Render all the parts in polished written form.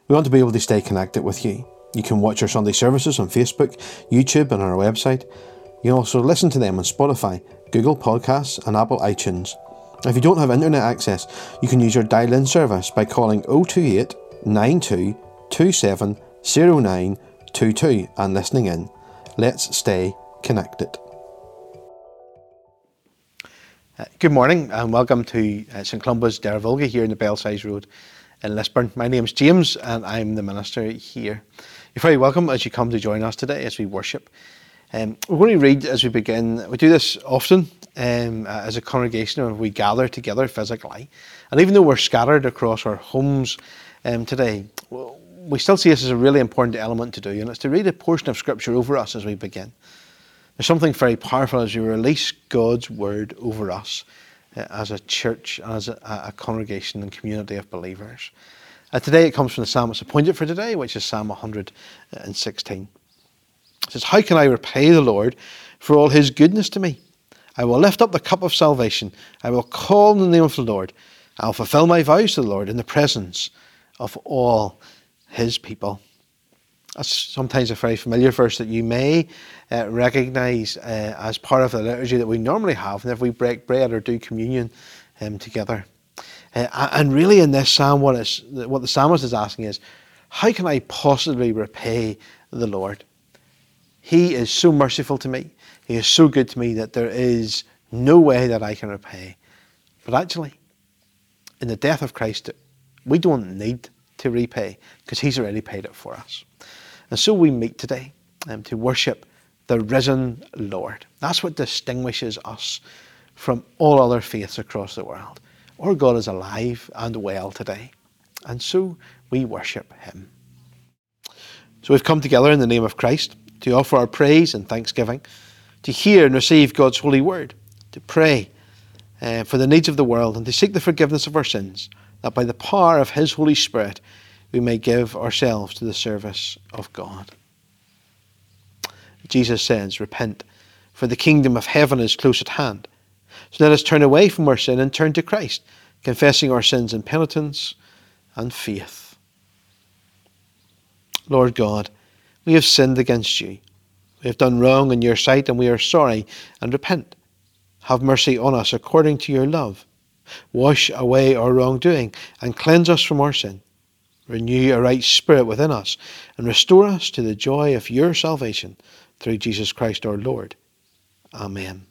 We want to be able to stay connected with you. You can watch our Sunday services on Facebook, YouTube and on our website. You can also listen to them on Spotify, Google Podcasts and Apple iTunes. If you don't have internet access, you can use your dial-in service by calling 028 92 27 0922 and listening in. Let's stay connected. Good morning and welcome to St Columba's Dervolga here in the Belsize Road in Lisburn. My name's James and I'm the minister here. You're very welcome as you come to join us today as we worship. We're going to read as we begin. We do this often as a congregation when we gather together physically. And even though we're scattered across our homes today, we still see this as a really important element to do, and it's to read a portion of Scripture over us as we begin. There's something very powerful as we release God's Word over us as a church, as a congregation and community of believers. Today it comes from the psalm that's appointed for today, which is Psalm 116. It says, "How can I repay the Lord for all his goodness to me? I will lift up the cup of salvation. I will call on the name of the Lord. I will fulfill my vows to the Lord in the presence of all his people." That's sometimes a very familiar verse that you may recognise as part of the liturgy that we normally have whenever we break bread or do communion together. And really in this psalm, what the psalmist is asking is, how can I possibly repay the Lord? He is so merciful to me. He is so good to me that there is no way that I can repay. But actually, in the death of Christ, we don't need to repay because he's already paid it for us. And so we meet today to worship the risen Lord. That's what distinguishes us from all other faiths across the world. Our God is alive and well today. And so we worship him. So we've come together in the name of Christ to offer our praise and thanksgiving, to hear and receive God's holy word, to pray for the needs of the world and to seek the forgiveness of our sins, that by the power of his Holy Spirit we may give ourselves to the service of God. Jesus says, "Repent, for the kingdom of heaven is close at hand." So let us turn away from our sin and turn to Christ, confessing our sins in penitence and faith. Lord God, we have sinned against you. We have done wrong in your sight and we are sorry and repent. Have mercy on us according to your love. Wash away our wrongdoing and cleanse us from our sin. Renew a right spirit within us and restore us to the joy of your salvation through Jesus Christ our Lord. Amen.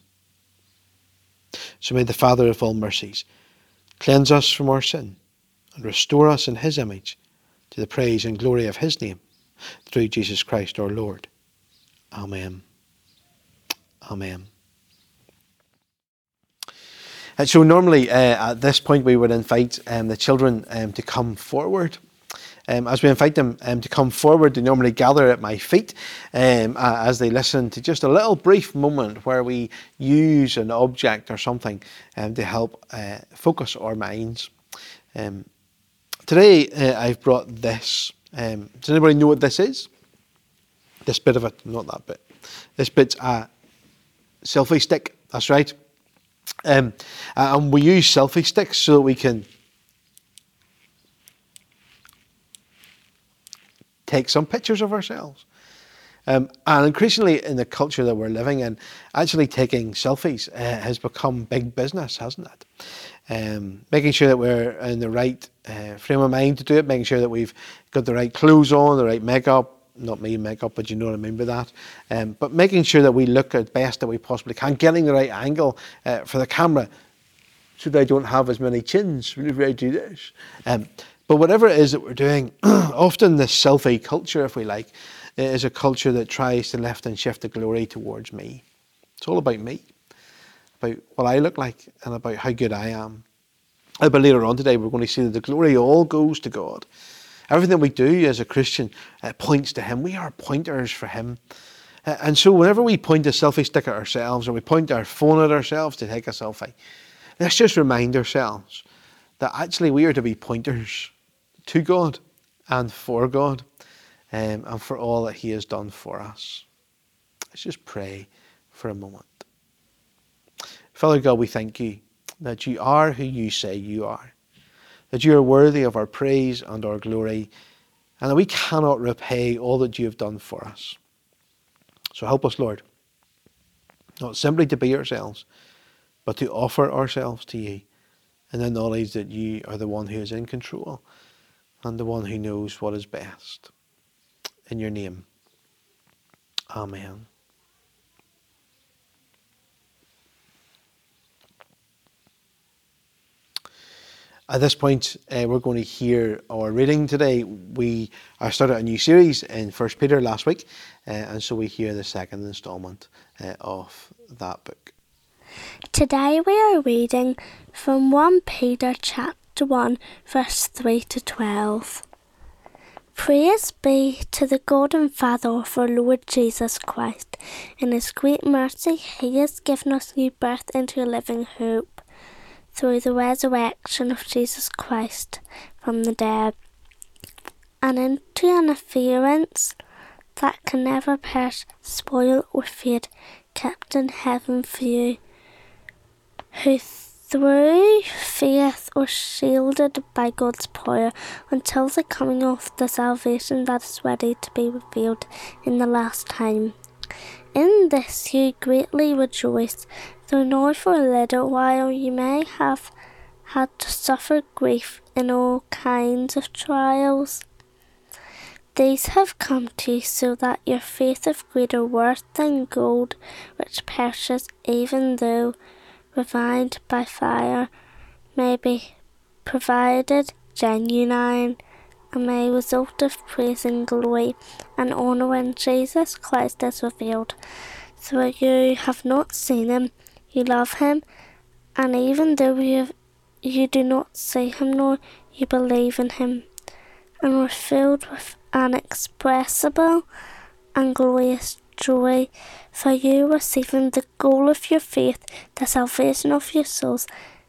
So may the Father of all mercies cleanse us from our sin and restore us in his image to the praise and glory of his name through Jesus Christ our Lord. Amen. Amen. And so normally at this point we would invite the children to come forward. As we invite them to come forward, they normally gather at my feet as they listen to just a little brief moment where we use an object or something to help focus our minds. Today I've brought this. Does anybody know what this is? This bit of it, not that bit. This bit's a selfie stick, that's right. And we use selfie sticks so that we can take some pictures of ourselves. And increasingly in the culture that we're living in, actually taking selfies has become big business, hasn't it? Making sure that we're in the right frame of mind to do it, making sure that we've got the right clothes on, the right makeup, not me makeup, but you know what I mean by that. But making sure that we look at best that we possibly can, getting the right angle for the camera so that I don't have as many chins whenever I do this. But whatever it is that we're doing, often this selfie culture, if we like, is a culture that tries to lift and shift the glory towards me. It's all about me, about what I look like and about how good I am. But later on today, we're going to see that the glory all goes to God. Everything we do as a Christian points to him. We are pointers for him. And so whenever we point a selfie stick at ourselves or we point our phone at ourselves to take a selfie, let's just remind ourselves that actually we are to be pointers to God and for God and for all that he has done for us. Let's just pray for a moment. Father God, we thank you that you are who you say you are, that you are worthy of our praise and our glory and that we cannot repay all that you have done for us. So help us, Lord, not simply to be ourselves, but to offer ourselves to you in the knowledge that you are the one who is in control and the one who knows what is best. In your name, amen. At this point, we're going to hear our reading today. We started a new series in 1 Peter last week, and so we hear the second instalment of that book. Today we are reading from 1 Peter chapter 1, verse 3 to 12. Praise be to the God and Father of our Lord Jesus Christ. In his great mercy, he has given us new birth into a living hope through the resurrection of Jesus Christ from the dead, and into an appearance that can never perish, spoil or fade, kept in heaven for you, who through faith are shielded by God's power until the coming of the salvation that is ready to be revealed in the last time. In this you greatly rejoice, though now for a little while you may have had to suffer grief in all kinds of trials. These have come to you so that your faith of greater worth than gold, which perishes even though refined by fire, may be provided genuine, and may result of praise and glory and honour when Jesus Christ is revealed. Though you have not seen him, you love him, and even though you do not see him nor you believe in him, and are filled with inexpressible and glorious joy, for you receiving the goal of your faith, the salvation of your souls.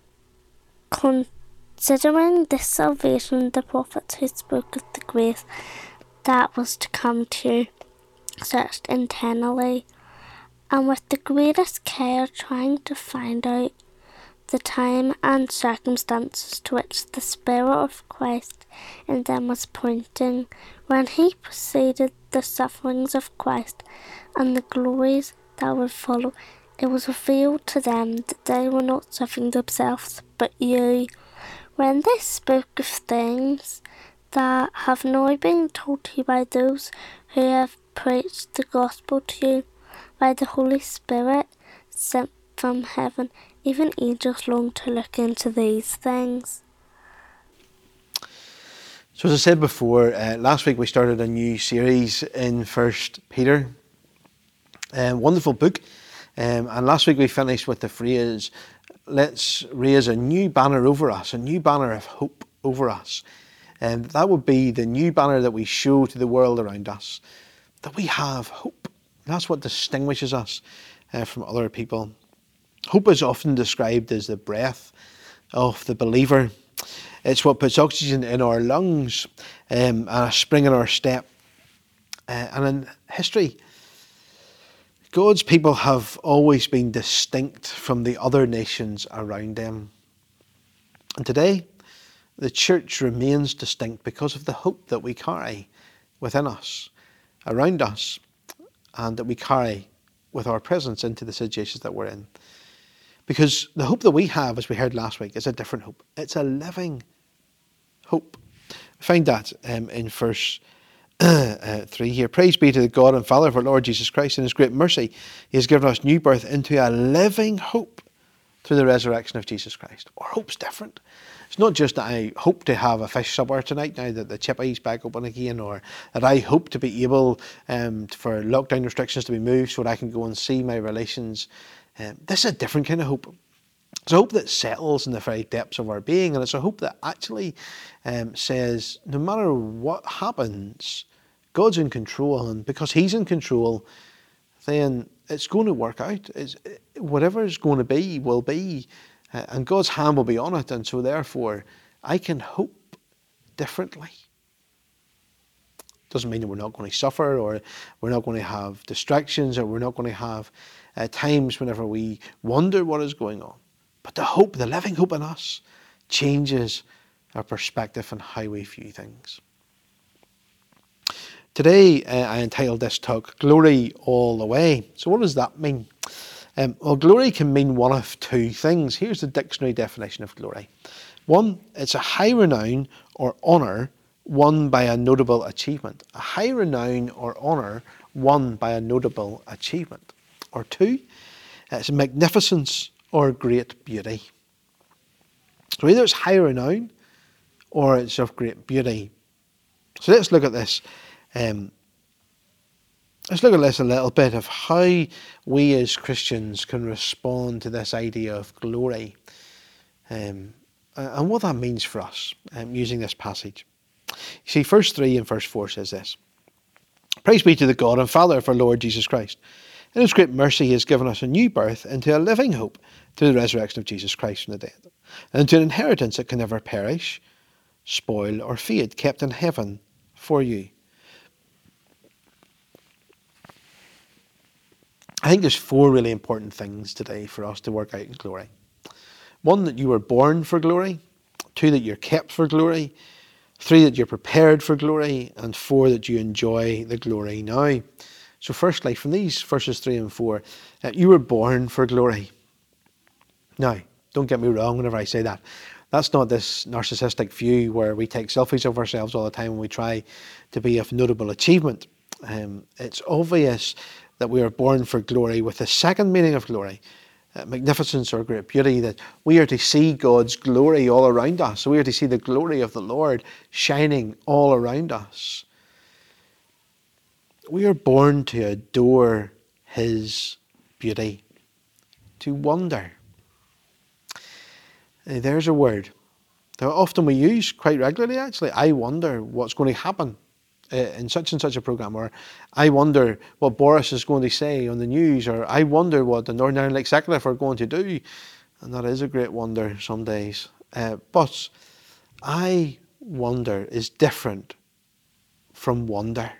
Considering this salvation, the prophets who spoke of the grace that was to come to you searched intently, and with the greatest care trying to find out the time and circumstances to which the Spirit of Christ in them was pointing, when he preceded the sufferings of Christ and the glories that would follow. It was revealed to them that they were not suffering themselves, but you, when they spoke of things that have now been told to you by those who have preached the gospel to you by the Holy Spirit sent from heaven. Even angels long to look into these things. So as I said before, last week we started a new series in 1 Peter. Wonderful book. And last week we finished with the phrase, let's raise a new banner over us, a new banner of hope over us. And that would be the new banner that we show to the world around us, that we have hope. That's what distinguishes us from other people. Hope is often described as the breath of the believer. It's what puts oxygen in our lungs and a spring in our step. And in history, God's people have always been distinct from the other nations around them. And today, the church remains distinct because of the hope that we carry within us, around us, and that we carry with our presence into the situations that we're in. Because the hope that we have, as we heard last week, is a different hope. It's a living hope. We find that in verse 3 here. Praise be to the God and Father of our Lord Jesus Christ. In his great mercy, he has given us new birth into a living hope through the resurrection of Jesus Christ. Our hope's different. It's not just that I hope to have a fish supper tonight now that the chippy's back open again, or that I hope to be able for lockdown restrictions to be moved so that I can go and see my relations. This is a different kind of hope. It's a hope that settles in the very depths of our being, and it's a hope that actually says no matter what happens, God's in control, and because he's in control, then it's going to work out. Whatever is going to be, will be, and God's hand will be on it, and so therefore I can hope differently. Doesn't mean that we're not going to suffer, or we're not going to have distractions, or we're not going to have times whenever we wonder what is going on. But the hope, the living hope in us, changes our perspective on how we view things. Today I entitled this talk, Glory All the Way. So what does that mean? Well, glory can mean one of two things. Here's the dictionary definition of glory. One, it's a high renown or honour won by a notable achievement. A high renown or honour won by a notable achievement. Or two, it's a magnificence or great beauty. So either it's high renown or it's of great beauty. So let's look at this. Let's look at this a little bit of how we as Christians can respond to this idea of glory and what that means for us using this passage. You see, verse 3 and verse 4 says this. Praise be to the God and Father of our Lord Jesus Christ. In his great mercy he has given us a new birth into a living hope through the resurrection of Jesus Christ from the dead, and into an inheritance that can never perish, spoil or fade, kept in heaven for you. I think there's four really important things today for us to work out in glory. One, that you were born for glory. Two, that you're kept for glory. Three, that you're prepared for glory. And four, that you enjoy the glory now. So firstly, from these verses 3 and 4, you were born for glory. Now, don't get me wrong whenever I say that. That's not this narcissistic view where we take selfies of ourselves all the time and we try to be of notable achievement. It's obvious that we are born for glory with the second meaning of glory, magnificence or great beauty, that we are to see God's glory all around us. So we are to see the glory of the Lord shining all around us. We are born to adore his beauty, to wonder. There's a word that often we use quite regularly actually. I wonder what's going to happen in such and such a programme, or I wonder what Boris is going to say on the news, or I wonder what the Northern Ireland Executive are going to do. And that is a great wonder some days. But I wonder is different from wonder.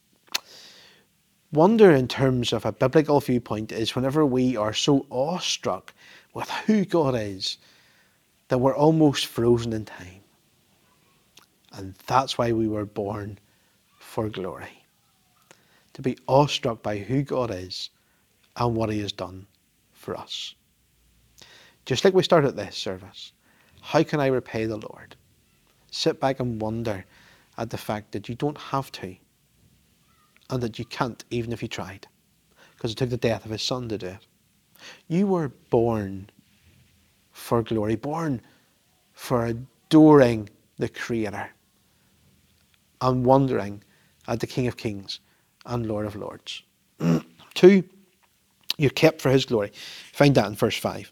Wonder in terms of a biblical viewpoint is whenever we are so awestruck with who God is that we're almost frozen in time. And that's why we were born for glory. To be awestruck by who God is and what he has done for us. Just like we started this service, how can I repay the Lord? Sit back and wonder at the fact that you don't have to, and that you can't even if you tried, because it took the death of his son to do it. You were born for glory, born for adoring the Creator and wondering at the King of Kings and Lord of Lords. 2, you're kept for his glory. Find that in verse 5.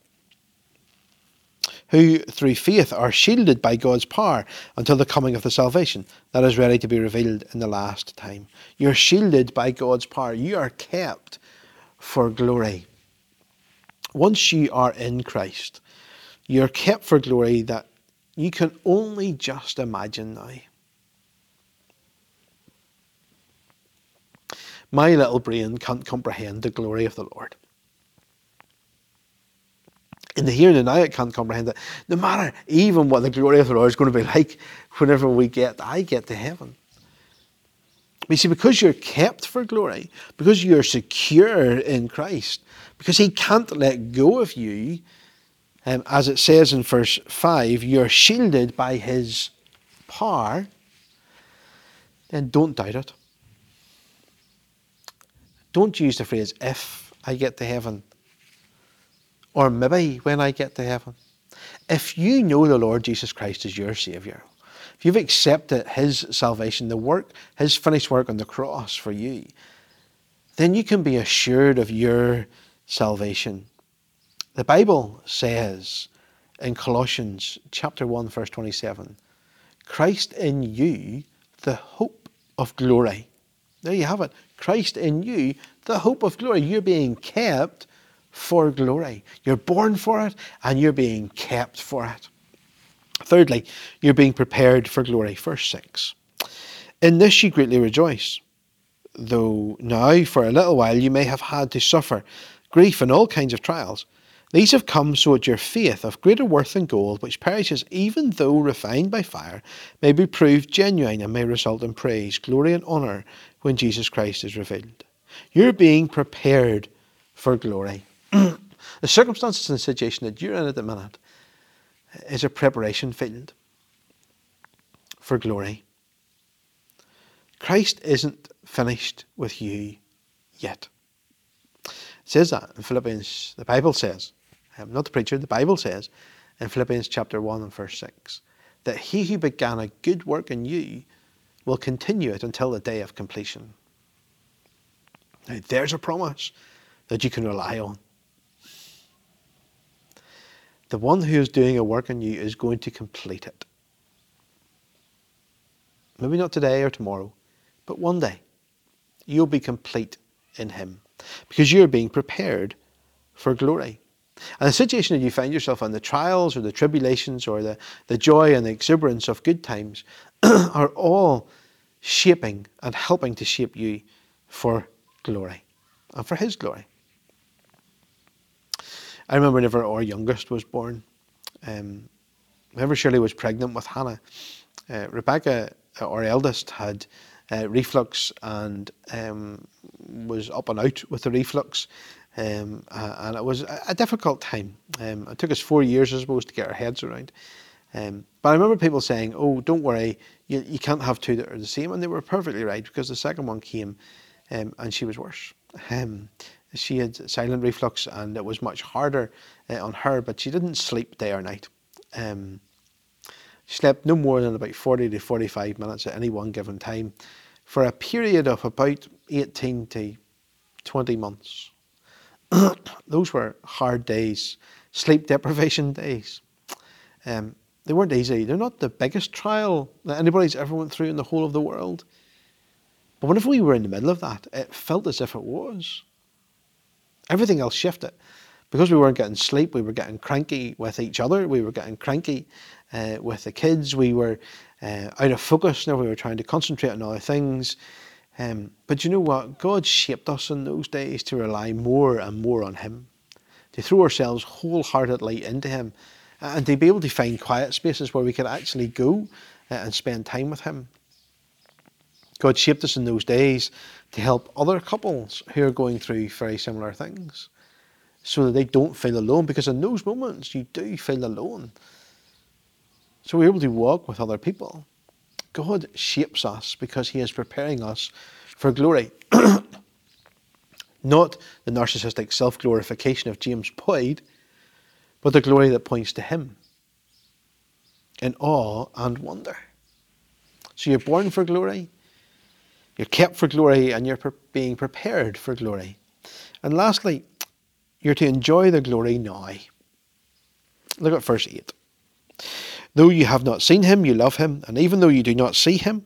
Who through faith are shielded by God's power until the coming of the salvation that is ready to be revealed in the last time. You're shielded by God's power. You are kept for glory. Once you are in Christ, you're kept for glory that you can only just imagine now. My little brain can't comprehend the glory of the Lord. In the here and the now, it can't comprehend it. No matter even what the glory of the Lord is going to be like whenever I get to heaven. But you see, because you're kept for glory, because you're secure in Christ, because he can't let go of you, as it says in verse 5, you're shielded by his power, then don't doubt it. Don't use the phrase, if I get to heaven, or maybe when I get to heaven. If you know the Lord Jesus Christ as your Saviour, if you've accepted his salvation, the work, his finished work on the cross for you, then you can be assured of your salvation. The Bible says in Colossians chapter 1 verse 27, Christ in you, the hope of glory. There you have it. Christ in you, the hope of glory. You're being kept for glory. You're born for it and you're being kept for it. Thirdly, you're being prepared for glory. Verse 6. In this you greatly rejoice, though now for a little while you may have had to suffer grief and all kinds of trials. These have come so that your faith, of greater worth than gold, which perishes even though refined by fire, may be proved genuine and may result in praise, glory, and honour when Jesus Christ is revealed. You're being prepared for glory. The circumstances and situation that you're in at the minute is a preparation field for glory. Christ isn't finished with you yet. It says that in Philippians, the Bible says, not the preacher, the Bible says in Philippians chapter 1 and verse 6, that he who began a good work in you will continue it until the day of completion. Now, there's a promise that you can rely on. The one who is doing a work in you is going to complete it. Maybe not today or tomorrow, but one day you'll be complete in him because you're being prepared for glory. And the situation that you find yourself in, the trials or the tribulations or the joy and the exuberance of good times are all shaping and helping to shape you for glory and for his glory. I remember whenever our youngest was born, whenever Shirley was pregnant with Hannah, Rebecca, our eldest, had reflux and was up and out with the reflux. And it was a difficult time. It took us 4 years, I suppose, to get our heads around. But I remember people saying, oh, don't worry, you can't have two that are the same. And they were perfectly right, because the second one came and she was worse. She had silent reflux and it was much harder on her, but she didn't sleep day or night. She slept no more than about 40 to 45 minutes at any one given time for a period of about 18 to 20 months. Those were hard days, sleep deprivation days. They weren't easy. They're not the biggest trial that anybody's ever went through in the whole of the world. But whenever we were in the middle of that, it felt as if it was. Everything else shifted. Because we weren't getting sleep, we were getting cranky with each other. We were getting cranky with the kids. We were out of focus. Now we were trying to concentrate on other things. But you know what? God shaped us in those days to rely more and more on him, to throw ourselves wholeheartedly into him, and to be able to find quiet spaces where we could actually go and spend time with him. God shaped us in those days to help other couples who are going through very similar things, so that they don't feel alone, because in those moments you do feel alone. So we're able to walk with other people. God shapes us because he is preparing us for glory. Not the narcissistic self-glorification of James Boyd, but the glory that points to him in awe and wonder. So you're born for glory, you're kept for glory, and you're being prepared for glory. And lastly, you're to enjoy the glory now. Look at verse 8. Though you have not seen him, you love him, and even though you do not see him,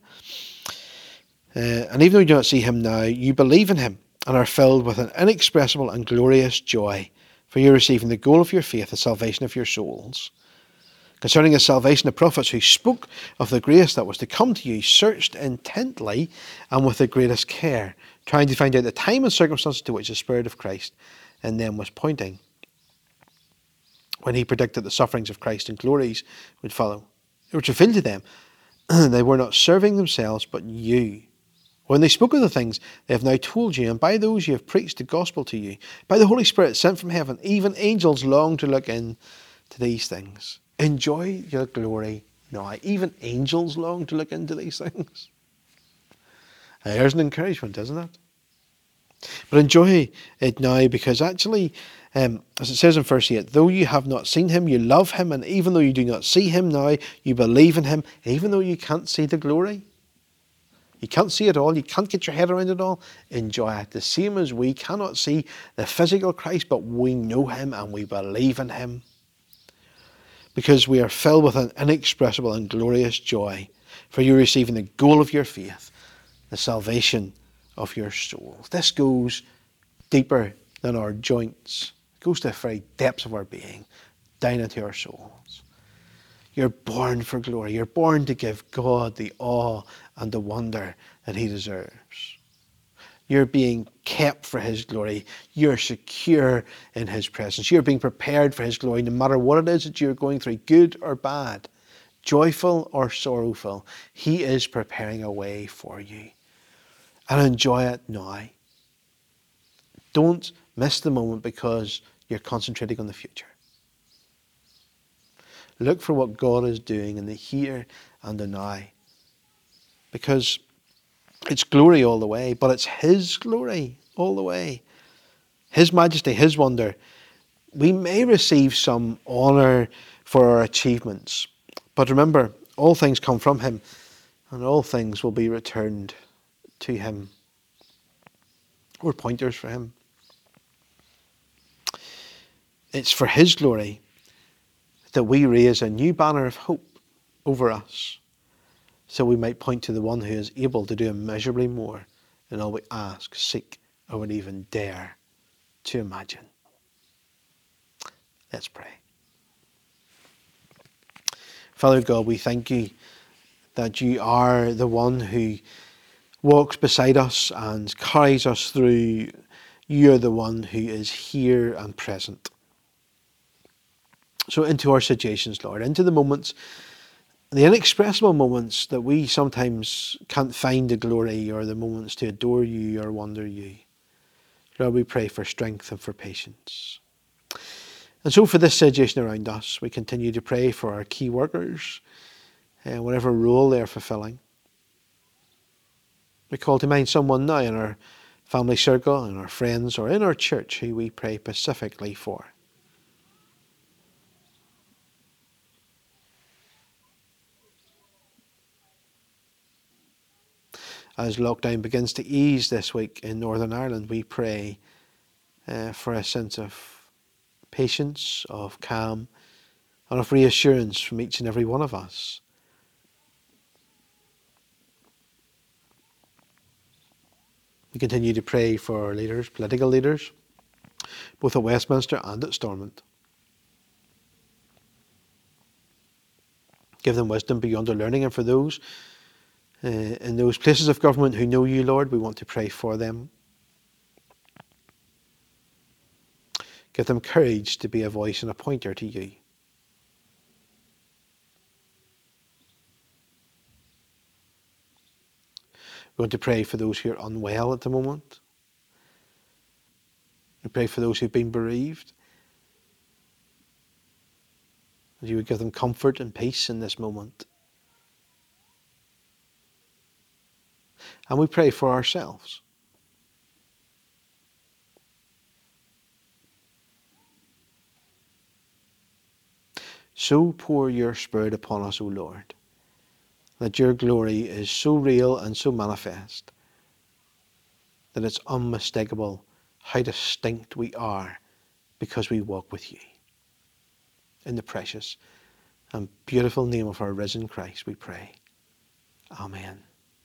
now, you believe in him and are filled with an inexpressible and glorious joy, for you're receiving the goal of your faith, the salvation of your souls. Concerning the salvation, the prophets who spoke of the grace that was to come to you searched intently and with the greatest care, trying to find out the time and circumstances to which the Spirit of Christ in them was pointing, when he predicted the sufferings of Christ and glories would follow. It was revealed to them they were not serving themselves but you. When they spoke of the things they have now told you, and by those you have preached the gospel to you, by the Holy Spirit sent from heaven, even angels long to look into these things. Enjoy your glory now. Even angels long to look into these things. There's an encouragement, isn't it? But enjoy it now, because actually, as it says in verse 8, though you have not seen him, you love him, and even though you do not see him now, you believe in him, even though you can't see the glory. You can't see it all, you can't get your head around it all. Enjoy it. The same as we cannot see the physical Christ, but we know him and we believe in him, because we are filled with an inexpressible and glorious joy, for you're receiving the goal of your faith, the salvation of your souls. This goes deeper than our joints. It goes to the very depths of our being, down into our souls. You're born for glory. You're born to give God the awe and the wonder that he deserves. You're being kept for his glory. You're secure in his presence. You're being prepared for his glory no matter what it is that you're going through, good or bad, joyful or sorrowful. He is preparing a way for you. And enjoy it now. Don't miss the moment because you're concentrating on the future. Look for what God is doing in the here and the now. Because it's glory all the way, but it's his glory all the way. His majesty, his wonder. We may receive some honour for our achievements, but remember, all things come from him, and all things will be returned to him. We're pointers for him. It's for his glory that we raise a new banner of hope over us, so we might point to the one who is able to do immeasurably more than all we ask, seek, or would even dare to imagine. Let's pray. Father God, we thank you that you are the one who walks beside us and carries us through. You're the one who is here and present. So into our situations, Lord, into the moments, the inexpressible moments that we sometimes can't find the glory, or the moments to adore you or wonder you. Lord, we pray for strength and for patience. And so for this situation around us, we continue to pray for our key workers, whatever role they're fulfilling. We call to mind someone now in our family circle, in our friends, or in our church who we pray specifically for. As lockdown begins to ease this week in Northern Ireland, we pray for a sense of patience, of calm, and of reassurance from each and every one of us. We continue to pray for our leaders, political leaders, both at Westminster and at Stormont. Give them wisdom beyond their learning, and for those in those places of government who know you, Lord, we want to pray for them. Give them courage to be a voice and a pointer to you. We want to pray for those who are unwell at the moment. We pray for those who've been bereaved. That you would give them comfort and peace in this moment. And we pray for ourselves. So pour your Spirit upon us, O Lord, that your glory is so real and so manifest that it's unmistakable how distinct we are because we walk with you. In the precious and beautiful name of our risen Christ we pray. Amen.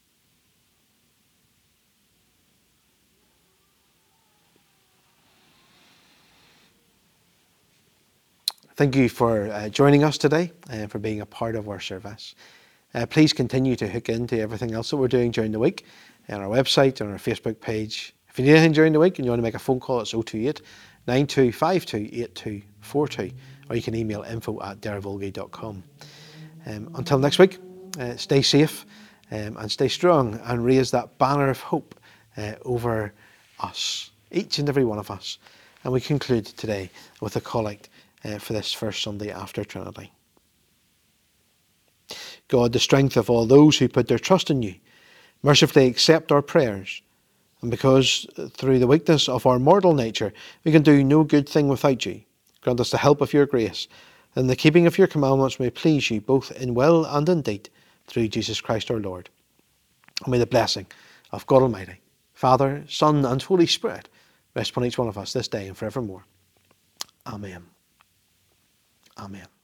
Thank you for joining us today and for being a part of our service. Please continue to hook into everything else that we're doing during the week on our website and our Facebook page. If you need anything during the week and you want to make a phone call, it's 028 9252 8242, or you can email info@dervolgi.com. Until next week, stay safe and stay strong, and raise that banner of hope over us, each and every one of us. And we conclude today with a collect for this first Sunday after Trinity. God, the strength of all those who put their trust in you, mercifully accept our prayers. And because through the weakness of our mortal nature we can do no good thing without you, grant us the help of your grace, and the keeping of your commandments may please you both in will and in deed, through Jesus Christ our Lord. And may the blessing of God Almighty, Father, Son, and Holy Spirit rest upon each one of us this day and forevermore. Amen. Amen.